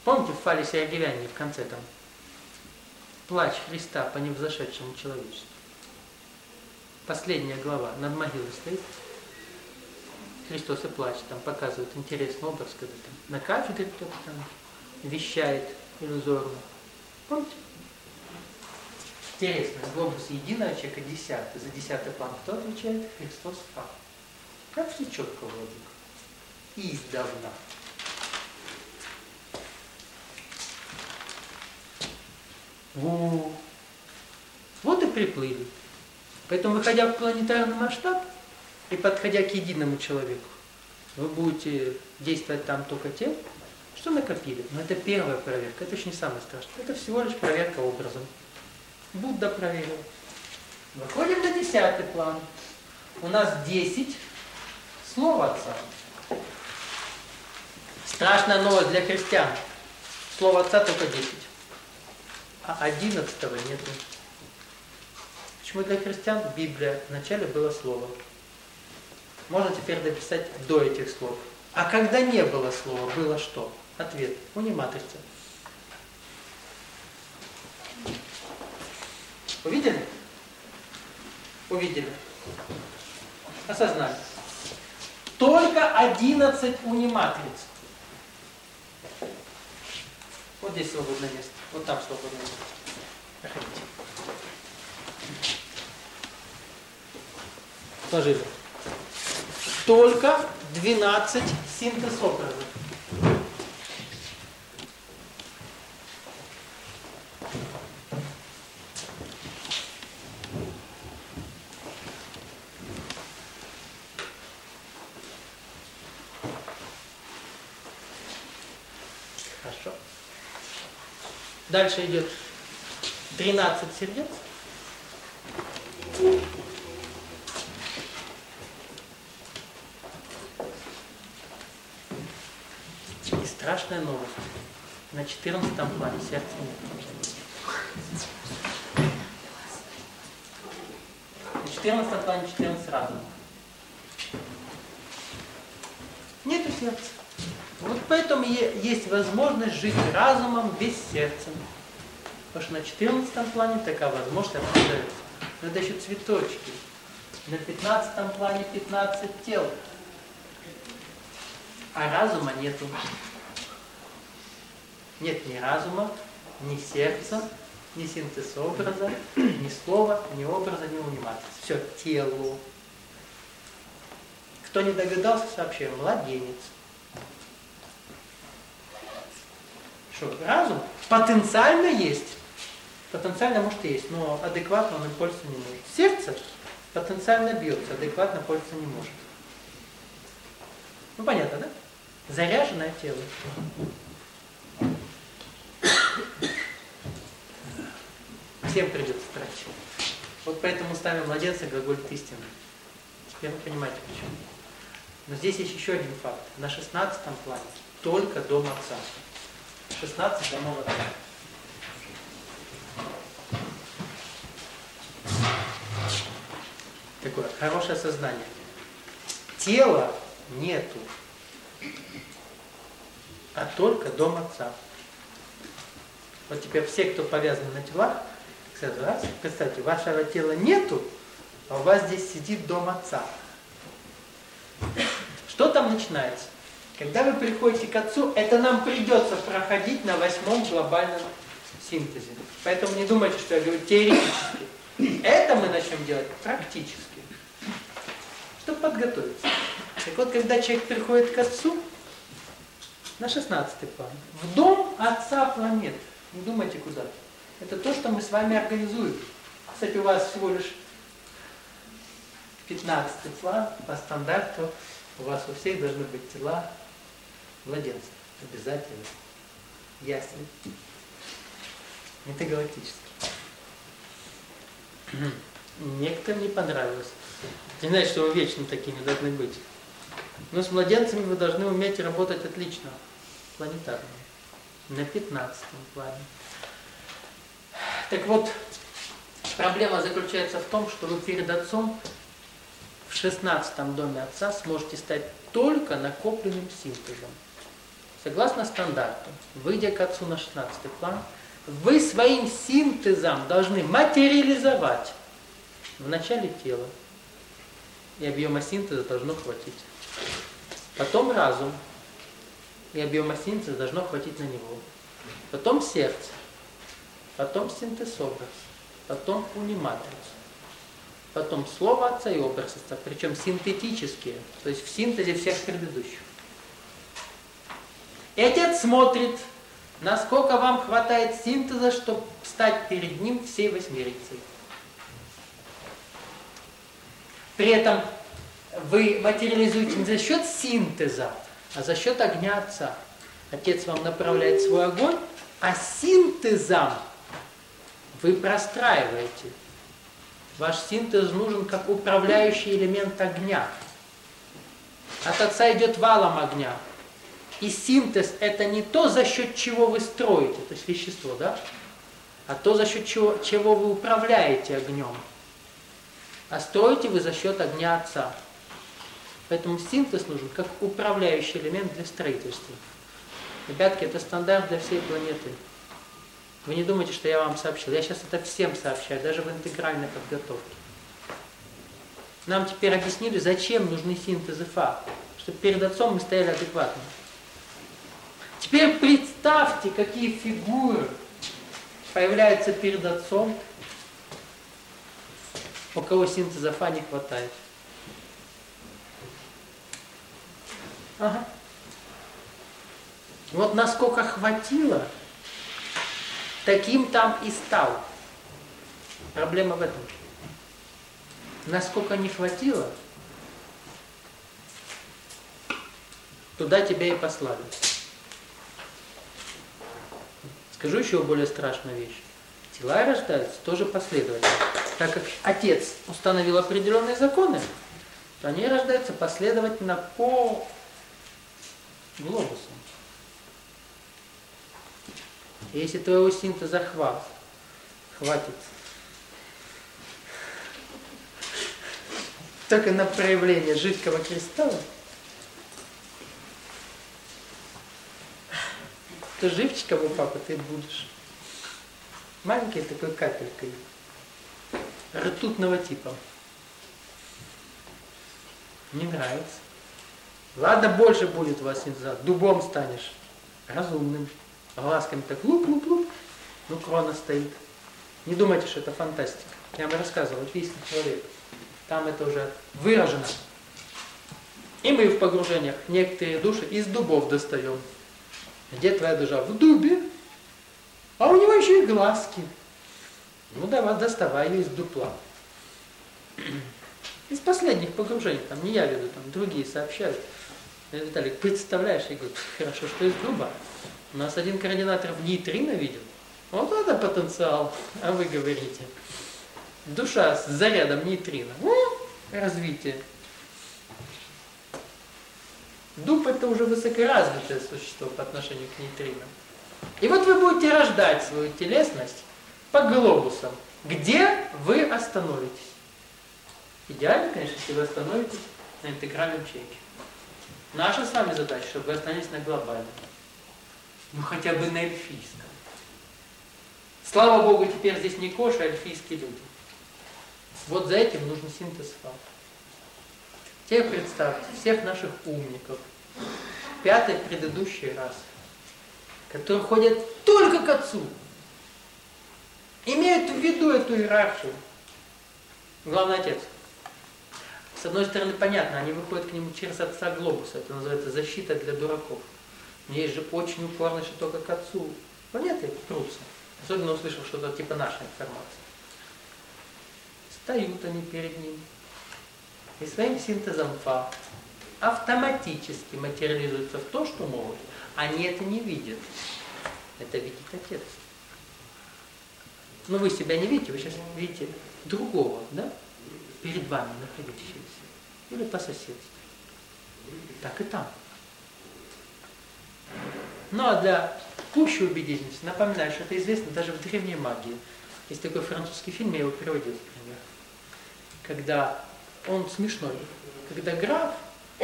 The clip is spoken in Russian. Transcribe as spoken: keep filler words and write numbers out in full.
Помните, в фале Сергиевяне в конце там плач Христа по невзошедшему человечеству. Последняя глава, над могилой стоит. Христос и плачет, там показывают интересный образ, когда там на кафедре кто-то там вещает иллюзорно. Помните? Интересно, в образе единого человека десятый. За десятый план кто отвечает? Христос сам. Как все четко вроде. Издавна. Во. Вот и приплыли. Поэтому, выходя в планетарный масштаб и подходя к единому человеку, вы будете действовать там только тем, что накопили. Но это первая проверка, это еще не самое страшное. Это всего лишь проверка образом. Будда проверил. Выходим на десятый план. У нас десять слов Отца. Страшная новость для христиан. Слово Отца только десять. А одиннадцатого нету. Почему для христиан Библия вначале было слово? Можно теперь дописать до этих слов. А когда не было слова, было что? Ответ. Униматрица. Увидели? Увидели. Осознали. Только одиннадцать униматриц. Вот здесь свободное место. Вот там свободное место. Проходите. Сложили. Только двенадцать синтез-образов. Хорошо. Дальше идет тринадцать сердец. И страшная новость. На четырнадцатом плане сердца нет. На четырнадцатом плане четырнадцать разумов. Нету сердца. Вот поэтому есть возможность жить разумом без сердца. Потому что на четырнадцатом плане такая возможность обсуждается. Но это еще цветочки. На пятнадцатом плане пятнадцать тел. А разума нету. Нет ни разума, ни сердца, ни синтез-образа, ни слова, ни образа, ни униматрицы. Все, тело. Кто не догадался, сообщаю, младенец. Что, разум потенциально есть. Потенциально может и есть, но адекватно он им пользоваться не может. Сердце потенциально бьется, адекватно пользоваться не может. Ну понятно, да? Заряженное тело. Всем придется тратить. Вот поэтому ставим младенца глаголит истины. Теперь вы понимаете почему. Но здесь есть еще один факт. На шестнадцатом плане только дом Отца. шестнадцать домов Отца. Такое хорошее сознание. Тела нету, а только дом Отца. Вот теперь все, кто повязан на телах, кстати, раз, представьте, вашего тела нету, а у вас здесь сидит дом Отца. Что там начинается? Когда вы приходите к Отцу, это нам придется проходить на восьмом глобальном синтезе. Поэтому не думайте, что я говорю теоретически. Это мы начнем делать практически, чтобы подготовиться. Так вот, когда человек приходит к Отцу, на шестнадцатый план, в дом Отца планет, не думайте куда. Это то, что мы с вами организуем. Кстати, у вас всего лишь пятнадцатый план по стандарту. У вас у всех должны быть тела младенцев. Обязательно. Ясно. Это галактически. Некоторым не понравилось. Не значит, что вы вечно такими должны быть. Но с младенцами вы должны уметь работать отлично. Планетарно. На пятнадцатом плане. Так вот, проблема заключается в том, что вы перед Отцом в шестнадцатом доме Отца сможете стать только накопленным синтезом. согласно стандарту, выйдя к Отцу на шестнадцатый план, вы своим синтезом должны материализовать в начале тело. И объема синтеза должно хватить. Потом разум. И объема синтеза должно хватить на него. Потом сердце. Потом синтез-образ. Потом униматрицу. Потом слово Отца и образ Отца. Причем синтетические. То есть в синтезе всех предыдущих. И Отец смотрит, насколько вам хватает синтеза, чтобы стать перед Ним всей восьмерицей. При этом вы материализуете не за счет синтеза, а за счет огня Отца. Отец вам направляет свой огонь, а синтезом вы простраиваете. Ваш синтез нужен как управляющий элемент огня. От Отца идет валом огня. И синтез – это не то, за счет чего вы строите, то есть вещество, да? А то, за счет чего, чего вы управляете огнем. А строите вы за счет огня Отца. Поэтому синтез нужен как управляющий элемент для строительства. Ребятки, это стандарт для всей планеты. Вы не думайте, что я вам сообщил. Я сейчас это всем сообщаю, даже в интегральной подготовке. Нам теперь объяснили, зачем нужны синтезы Фа. Чтобы перед Отцом мы стояли адекватно. Теперь представьте, какие фигуры появляются перед Отцом, у кого синтеза Фа не хватает. Ага. Вот насколько хватило, таким там и стал. Проблема в этом. Насколько не хватило, туда тебя и послали. Скажу еще более страшную вещь. Тела рождаются тоже последовательно. Так как Отец установил определенные законы, то они рождаются последовательно по глобусу. И если твоего синтеза хват, хватит только на проявление жидкого кристалла, то живчиком у папы ты будешь. Маленькой такой капелькой. Ртутного типа. Не нравится. Ладно, больше будет у вас синтеза. Дубом станешь. Разумным. Глазками так луп-луп-луп. Ну, крона стоит. Не думайте, что это фантастика. Я вам рассказывал, эльфийский человек. Там это уже выражено. И мы в погружениях некоторые души из дубов достаем. Где твоя душа? В дубе. А у него еще и глазки. Ну давай, доставай ее из дупла. Из последних погружений, там не я веду, там другие сообщают. Я, Виталик, представляешь, я говорю, хорошо, что из дуба. У нас один координатор в нейтрино видел. Вот это потенциал. А вы говорите. Душа с зарядом нейтрино. Ну, развитие. Дуб это уже высокоразвитое существо по отношению к нейтрино. И вот вы будете рождать свою телесность по глобусам. Где вы остановитесь? Идеально, конечно, если вы остановитесь на интегральном чеке. Наша с вами задача, чтобы вы остановились на глобальном. Ну хотя бы на эльфийском. Слава Богу, теперь здесь не коши, а эльфийские люди. Вот за этим нужен синтез Фа. Теперь представьте, всех наших умников, пятый предыдущий раз, которые ходят только к Отцу, имеют в виду эту иерархию. Главный Отец. С одной стороны, понятно, они выходят к нему через Отца глобуса, это называется защита для дураков. Но есть же очень упорные, что только к Отцу планеты прутся. Особенно услышав что-то типа нашей информации. Встают они перед ним. И своим синтезом Фа автоматически материализуются в то, что могут. Они это не видят. Это видит Отец. Но вы себя не видите, вы сейчас видите другого, да? Перед вами находящегося. Или по соседству. Так и там. Ну а для пущей убедительности напоминаю, что это известно даже в древней магии. Есть такой французский фильм, я его приводил в пример. Когда он смешной. Когда граф